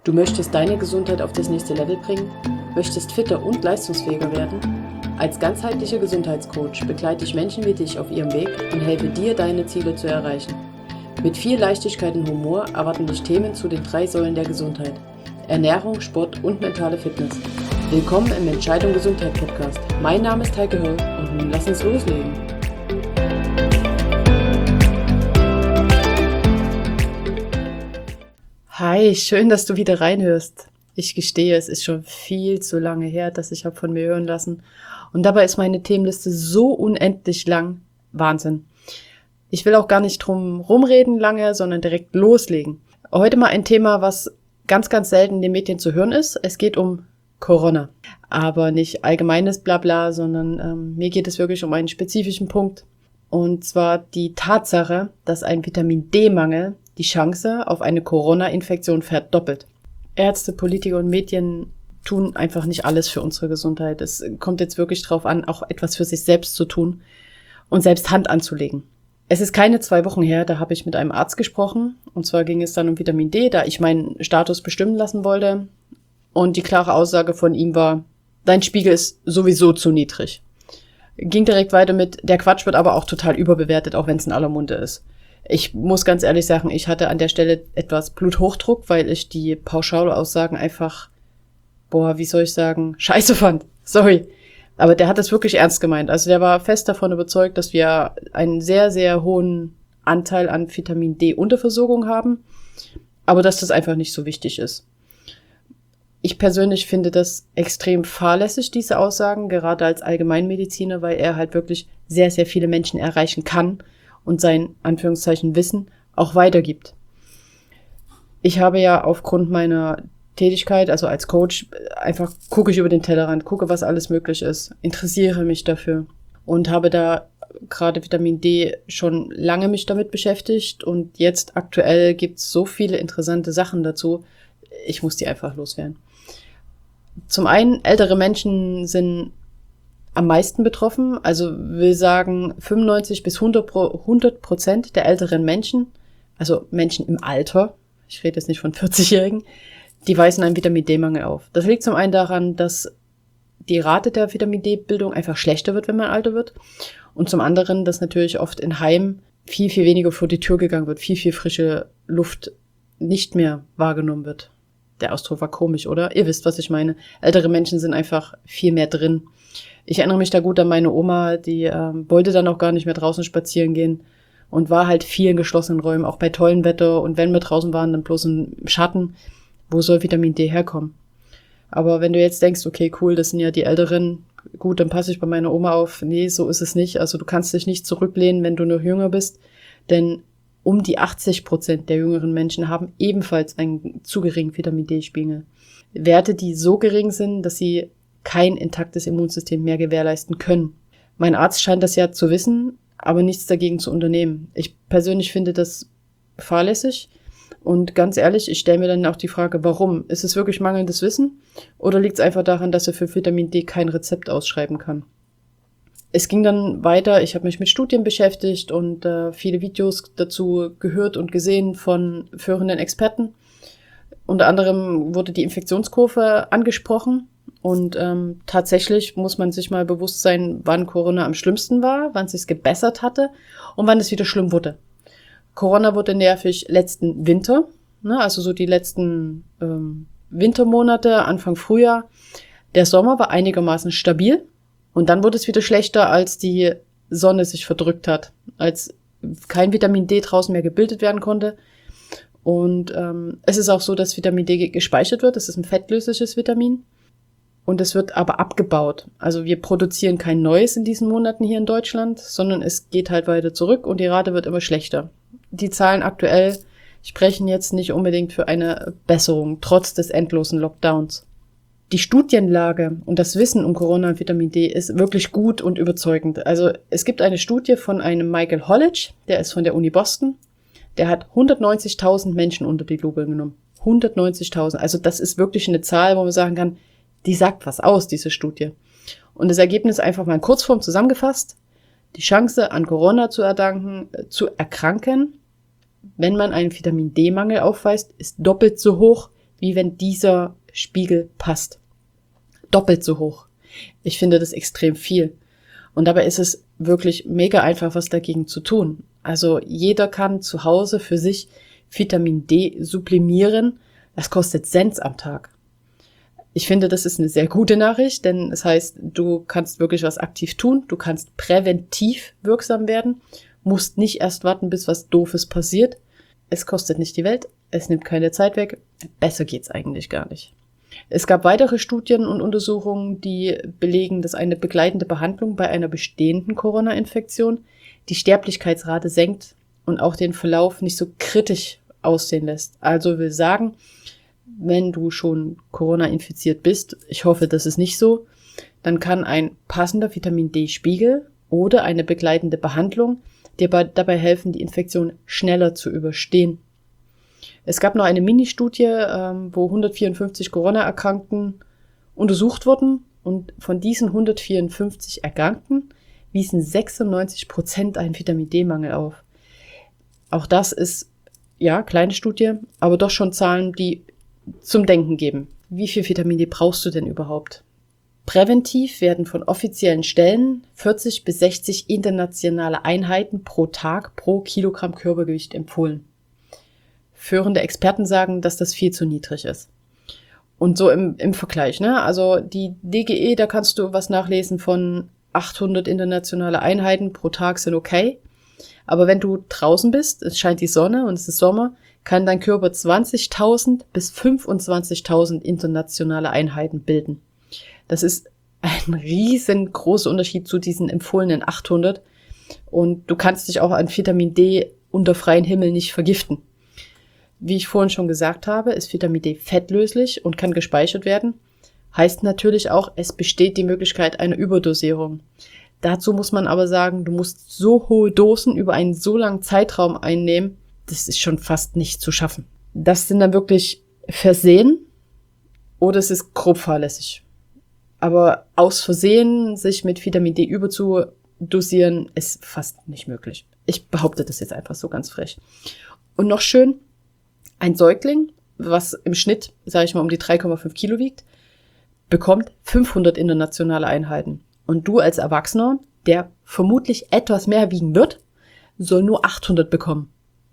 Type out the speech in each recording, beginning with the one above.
Du möchtest deine Gesundheit auf das nächste Level bringen? Möchtest fitter und leistungsfähiger werden? Als ganzheitlicher Gesundheitscoach begleite ich Menschen wie dich auf ihrem Weg und helfe dir, deine Ziele zu erreichen. Mit viel Leichtigkeit und Humor erwarten dich Themen zu den 3 Säulen der Gesundheit: Ernährung, Sport und mentale Fitness. Willkommen im Entscheidung Gesundheit Podcast. Mein Name ist Heike Höll und nun lass uns loslegen. Hi, schön, dass du wieder reinhörst. Ich gestehe, es ist schon viel zu lange her, dass ich habe von mir hören lassen. Und dabei ist meine Themenliste so unendlich lang. Wahnsinn. Ich will auch gar nicht drum rumreden lange, sondern direkt loslegen. Heute mal ein Thema, was ganz, ganz selten in den Medien zu hören ist. Es geht um Corona. Aber nicht allgemeines Blabla, sondern mir geht es wirklich um einen spezifischen Punkt. Und zwar die Tatsache, dass ein Vitamin-D-Mangel die Chance auf eine Corona-Infektion verdoppelt. Ärzte, Politiker und Medien tun einfach nicht alles für unsere Gesundheit. Es kommt jetzt wirklich drauf an, auch etwas für sich selbst zu tun und selbst Hand anzulegen. Es ist keine 2 Wochen her, da habe ich mit einem Arzt gesprochen. Und zwar ging es dann um Vitamin D, da ich meinen Status bestimmen lassen wollte. Und die klare Aussage von ihm war: Dein Spiegel ist sowieso zu niedrig. Ging direkt weiter mit: Der Quatsch wird aber auch total überbewertet, auch wenn es in aller Munde ist. Ich muss ganz ehrlich sagen, ich hatte an der Stelle etwas Bluthochdruck, weil ich die Pauschalaussagen einfach, wie soll ich sagen, scheiße fand. Sorry. Aber der hat das wirklich ernst gemeint. Also der war fest davon überzeugt, dass wir einen sehr, sehr hohen Anteil an Vitamin D-Unterversorgung haben, aber dass das einfach nicht so wichtig ist. Ich persönlich finde das extrem fahrlässig, diese Aussagen, gerade als Allgemeinmediziner, weil er halt wirklich sehr, sehr viele Menschen erreichen kann und sein, Anführungszeichen, Wissen auch weitergibt. Ich habe ja aufgrund meiner Tätigkeit, also als Coach, einfach gucke ich über den Tellerrand, gucke, was alles möglich ist, interessiere mich dafür und habe da gerade Vitamin D schon lange mich damit beschäftigt und jetzt aktuell gibt's so viele interessante Sachen dazu, ich muss die einfach loswerden. Zum einen, ältere Menschen sind am meisten betroffen, also will sagen 95 bis 100% der älteren Menschen, also Menschen im Alter, ich rede jetzt nicht von 40-Jährigen, die weisen einen Vitamin-D-Mangel auf. Das liegt zum einen daran, dass die Rate der Vitamin-D-Bildung einfach schlechter wird, wenn man älter wird, und zum anderen, dass natürlich oft in Heimen viel, viel weniger vor die Tür gegangen wird, viel, viel frische Luft nicht mehr wahrgenommen wird. Der Ausdruck war komisch, oder? Ihr wisst, was ich meine. Ältere Menschen sind einfach viel mehr drin. Ich erinnere mich da gut an meine Oma, die wollte dann auch gar nicht mehr draußen spazieren gehen und war halt viel in geschlossenen Räumen, auch bei tollem Wetter. Und wenn wir draußen waren, dann bloß im Schatten. Wo soll Vitamin D herkommen? Aber wenn du jetzt denkst, okay, cool, das sind ja die Älteren, gut, dann passe ich bei meiner Oma auf. Nee, so ist es nicht. Also du kannst dich nicht zurücklehnen, wenn du noch jünger bist, denn um die 80% der jüngeren Menschen haben ebenfalls einen zu geringen Vitamin-D-Spiegel. Werte, die so gering sind, dass sie kein intaktes Immunsystem mehr gewährleisten können. Mein Arzt scheint das ja zu wissen, aber nichts dagegen zu unternehmen. Ich persönlich finde das fahrlässig und ganz ehrlich, ich stelle mir dann auch die Frage, warum? Ist es wirklich mangelndes Wissen oder liegt es einfach daran, dass er für Vitamin D kein Rezept ausschreiben kann? Es ging dann weiter, ich habe mich mit Studien beschäftigt und viele Videos dazu gehört und gesehen von führenden Experten. Unter anderem wurde die Infektionskurve angesprochen und tatsächlich muss man sich mal bewusst sein, wann Corona am schlimmsten war, wann es sich gebessert hatte und wann es wieder schlimm wurde. Corona wurde nervig letzten Winter, ne, also so die letzten Wintermonate, Anfang Frühjahr. Der Sommer war einigermaßen stabil. Und dann wurde es wieder schlechter, als die Sonne sich verdrückt hat, als kein Vitamin D draußen mehr gebildet werden konnte. Und es ist auch so, dass Vitamin D gespeichert wird. Das ist ein fettlösliches Vitamin. Und es wird aber abgebaut. Also wir produzieren kein neues in diesen Monaten hier in Deutschland, sondern es geht halt weiter zurück und die Rate wird immer schlechter. Die Zahlen aktuell sprechen jetzt nicht unbedingt für eine Besserung, trotz des endlosen Lockdowns. Die Studienlage und das Wissen um Corona und Vitamin D ist wirklich gut und überzeugend. Also es gibt eine Studie von einem Michael Hollidge, der ist von der Uni Boston. Der hat 190.000 Menschen unter die Lupe genommen. 190.000. Also das ist wirklich eine Zahl, wo man sagen kann, die sagt was aus, diese Studie. Und das Ergebnis einfach mal in Kurzform zusammengefasst. Die Chance, an Corona zu erkranken, wenn man einen Vitamin-D-Mangel aufweist, ist doppelt so hoch wie wenn dieser Spiegel passt. Doppelt so hoch. Ich finde das extrem viel. Und dabei ist es wirklich mega einfach, was dagegen zu tun. Also jeder kann zu Hause für sich Vitamin D sublimieren. Das kostet Cents am Tag. Ich finde, das ist eine sehr gute Nachricht, denn es heißt, du kannst wirklich was aktiv tun. Du kannst präventiv wirksam werden. Musst nicht erst warten, bis was Doofes passiert. Es kostet nicht die Welt. Es nimmt keine Zeit weg. Besser geht's eigentlich gar nicht. Es gab weitere Studien und Untersuchungen, die belegen, dass eine begleitende Behandlung bei einer bestehenden Corona-Infektion die Sterblichkeitsrate senkt und auch den Verlauf nicht so kritisch aussehen lässt. Also will sagen, wenn du schon Corona-infiziert bist, ich hoffe, das ist nicht so, dann kann ein passender Vitamin-D-Spiegel oder eine begleitende Behandlung dir dabei helfen, die Infektion schneller zu überstehen. Es gab noch eine Ministudie, wo 154 Corona-Erkrankten untersucht wurden und von diesen 154 Erkrankten wiesen 96% einen Vitamin-D-Mangel auf. Auch das ist, ja, kleine Studie, aber doch schon Zahlen, die zum Denken geben. Wie viel Vitamin D brauchst du denn überhaupt? Präventiv werden von offiziellen Stellen 40 bis 60 internationale Einheiten pro Tag pro Kilogramm Körpergewicht empfohlen. Führende Experten sagen, dass das viel zu niedrig ist. Und so im Vergleich, ne? Also die DGE, da kannst du was nachlesen von 800 internationale Einheiten pro Tag sind okay. Aber wenn du draußen bist, es scheint die Sonne und es ist Sommer, kann dein Körper 20.000 bis 25.000 internationale Einheiten bilden. Das ist ein riesengroßer Unterschied zu diesen empfohlenen 800. Und du kannst dich auch an Vitamin D unter freiem Himmel nicht vergiften. Wie ich vorhin schon gesagt habe, ist Vitamin D fettlöslich und kann gespeichert werden. Heißt natürlich auch, es besteht die Möglichkeit einer Überdosierung. Dazu muss man aber sagen, du musst so hohe Dosen über einen so langen Zeitraum einnehmen, das ist schon fast nicht zu schaffen. Das sind dann wirklich Versehen oder es ist grob fahrlässig. Aber aus Versehen sich mit Vitamin D überzudosieren, ist fast nicht möglich. Ich behaupte das jetzt einfach so ganz frech. Und noch schön, ein Säugling, was im Schnitt, sage ich mal, um die 3,5 Kilo wiegt, bekommt 500 internationale Einheiten. Und du als Erwachsener, der vermutlich etwas mehr wiegen wird, soll nur 800 bekommen.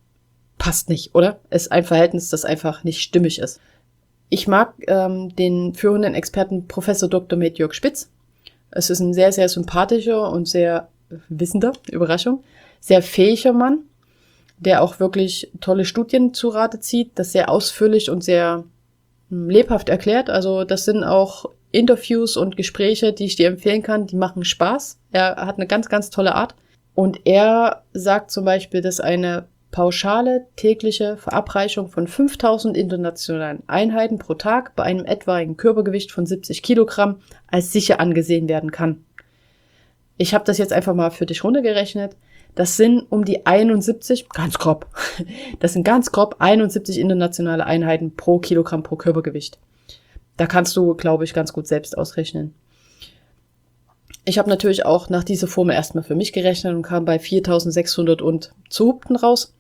Passt nicht, oder? Ist ein Verhältnis, das einfach nicht stimmig ist. Ich mag den führenden Experten Professor Dr. Med Jörg Spitz. Es ist ein sehr, sehr sympathischer und sehr wissender, Überraschung, sehr fähiger Mann, der auch wirklich tolle Studien zu Rate zieht, das sehr ausführlich und sehr lebhaft erklärt. Also das sind auch Interviews und Gespräche, die ich dir empfehlen kann, die machen Spaß. Er hat eine ganz, ganz tolle Art. Und er sagt zum Beispiel, dass eine pauschale tägliche Verabreichung von 5.000 internationalen Einheiten pro Tag bei einem etwaigen Körpergewicht von 70 Kilogramm als sicher angesehen werden kann. Ich habe das jetzt einfach mal für dich runtergerechnet. Das sind um die 71, ganz grob, das sind ganz grob 71 internationale Einheiten pro Kilogramm pro Körpergewicht. Da kannst du, glaube ich, ganz gut selbst ausrechnen. Ich habe natürlich auch nach dieser Formel erstmal für mich gerechnet und kam bei 4.600 und zerhupten raus.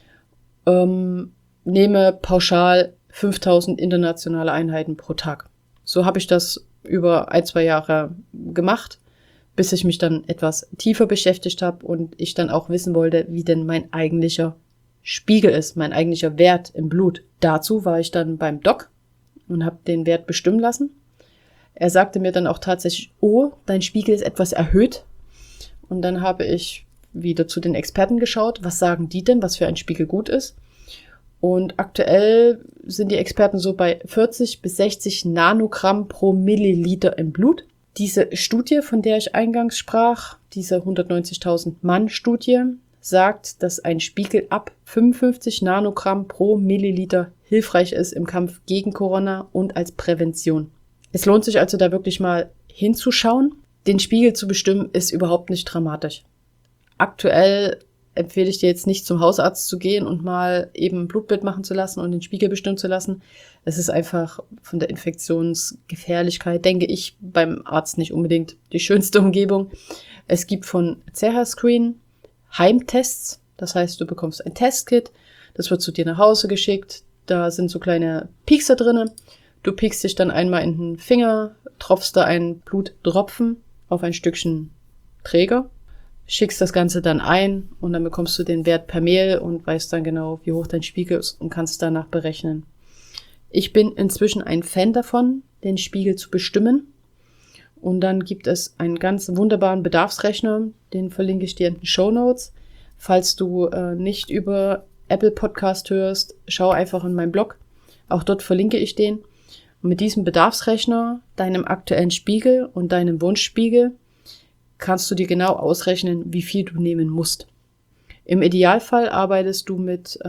Nehme pauschal 5.000 internationale Einheiten pro Tag. So habe ich das über 1-2 Jahre gemacht, bis ich mich dann etwas tiefer beschäftigt habe und ich dann auch wissen wollte, wie denn mein eigentlicher Spiegel ist, mein eigentlicher Wert im Blut. Dazu war ich dann beim Doc und habe den Wert bestimmen lassen. Er sagte mir dann auch tatsächlich, oh, dein Spiegel ist etwas erhöht. Und dann habe ich wieder zu den Experten geschaut, was sagen die denn, was für ein Spiegel gut ist. Und aktuell sind die Experten so bei 40 bis 60 Nanogramm pro Milliliter im Blut. Diese Studie, von der ich eingangs sprach, diese 190.000 Mann-Studie, sagt, dass ein Spiegel ab 55 Nanogramm pro Milliliter hilfreich ist im Kampf gegen Corona und als Prävention. Es lohnt sich also da wirklich mal hinzuschauen. Den Spiegel zu bestimmen ist überhaupt nicht dramatisch. Aktuell empfehle ich dir jetzt nicht zum Hausarzt zu gehen und mal eben ein Blutbild machen zu lassen und den Spiegel bestimmen zu lassen. Es ist einfach von der Infektionsgefährlichkeit, denke ich, beim Arzt nicht unbedingt die schönste Umgebung. Es gibt von CH Screen Heimtests. Das heißt, du bekommst ein Testkit, das wird zu dir nach Hause geschickt. Da sind so kleine Piekser drinne. Du piekst dich dann einmal in den Finger, tropfst da einen Bluttropfen auf ein Stückchen Träger, schickst das Ganze dann ein und dann bekommst du den Wert per Mail und weißt dann genau, wie hoch dein Spiegel ist und kannst danach berechnen. Ich bin inzwischen ein Fan davon, den Spiegel zu bestimmen. Und dann gibt es einen ganz wunderbaren Bedarfsrechner, den verlinke ich dir in den Shownotes. Falls du nicht über Apple Podcast hörst, schau einfach in meinen Blog. Auch dort verlinke ich den. Und mit diesem Bedarfsrechner, deinem aktuellen Spiegel und deinem Wunschspiegel kannst du dir genau ausrechnen, wie viel du nehmen musst. Im Idealfall arbeitest du mit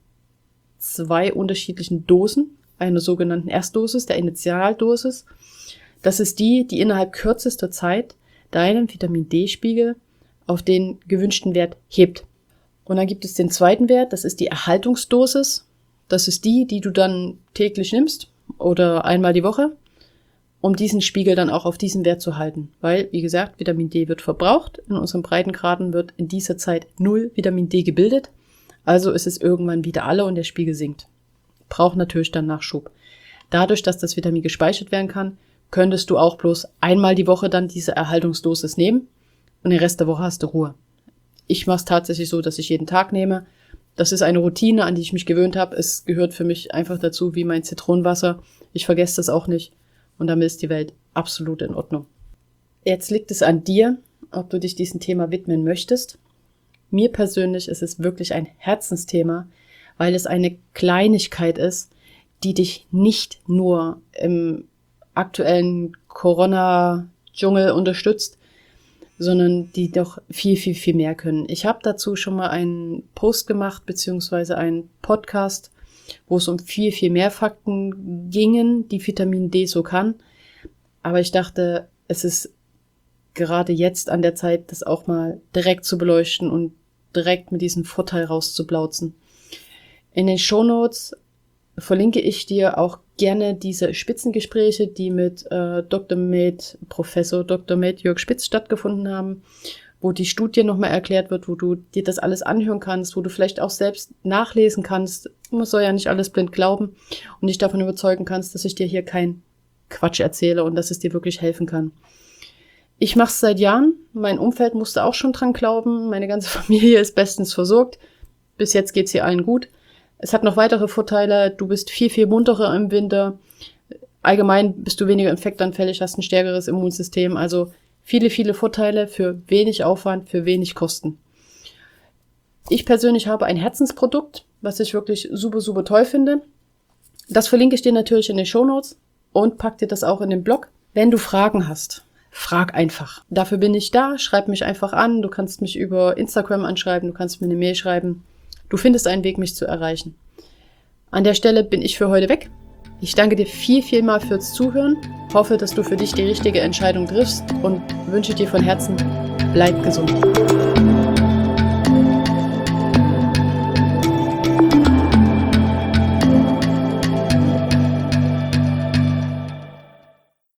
2 unterschiedlichen Dosen, einer sogenannten Erstdosis, der Initialdosis. Das ist die innerhalb kürzester Zeit deinen Vitamin-D-Spiegel auf den gewünschten Wert hebt. Und dann gibt es den zweiten Wert, das ist die Erhaltungsdosis. Das ist die du dann täglich nimmst oder einmal die Woche, um diesen Spiegel dann auch auf diesen Wert zu halten. Weil, wie gesagt, Vitamin D wird verbraucht. In unseren Breitengraden wird in dieser Zeit 0 Vitamin D gebildet. Also ist es irgendwann wieder alle und der Spiegel sinkt. Braucht natürlich dann Nachschub. Dadurch, dass das Vitamin gespeichert werden kann, könntest du auch bloß einmal die Woche dann diese Erhaltungsdosis nehmen und den Rest der Woche hast du Ruhe. Ich mache es tatsächlich so, dass ich jeden Tag nehme. Das ist eine Routine, an die ich mich gewöhnt habe. Es gehört für mich einfach dazu wie mein Zitronenwasser. Ich vergesse das auch nicht und damit ist die Welt absolut in Ordnung. Jetzt liegt es an dir, ob du dich diesem Thema widmen möchtest. Mir persönlich ist es wirklich ein Herzensthema, weil es eine Kleinigkeit ist, die dich nicht nur im aktuellen Corona-Dschungel unterstützt, sondern die doch viel, viel, viel mehr können. Ich habe dazu schon mal einen Post gemacht, beziehungsweise einen Podcast, wo es um viel, viel mehr Fakten gingen, die Vitamin D so kann. Aber ich dachte, es ist gerade jetzt an der Zeit, das auch mal direkt zu beleuchten und direkt mit diesem Vorteil rauszublauzen. In den Shownotes verlinke ich dir auch gerne diese Spitzengespräche, die mit Professor Dr. Med Jörg Spitz stattgefunden haben, wo die Studie nochmal erklärt wird, wo du dir das alles anhören kannst, wo du vielleicht auch selbst nachlesen kannst. Man soll ja nicht alles blind glauben und dich davon überzeugen kannst, dass ich dir hier keinen Quatsch erzähle und dass es dir wirklich helfen kann. Ich mache es seit Jahren. Mein Umfeld musste auch schon dran glauben. Meine ganze Familie ist bestens versorgt. Bis jetzt geht's hier allen gut. Es hat noch weitere Vorteile. Du bist viel, viel munterer im Winter. Allgemein bist du weniger infektanfällig, hast ein stärkeres Immunsystem. Also viele, viele Vorteile für wenig Aufwand, für wenig Kosten. Ich persönlich habe ein Herzensprodukt, was ich wirklich super, super toll finde. Das verlinke ich dir natürlich in den Shownotes und pack dir das auch in den Blog. Wenn du Fragen hast, frag einfach. Dafür bin ich da. Schreib mich einfach an. Du kannst mich über Instagram anschreiben. Du kannst mir eine Mail schreiben. Du findest einen Weg, mich zu erreichen. An der Stelle bin ich für heute weg. Ich danke dir viel, viel mal fürs Zuhören. Hoffe, dass du für dich die richtige Entscheidung triffst und wünsche dir von Herzen, bleib gesund.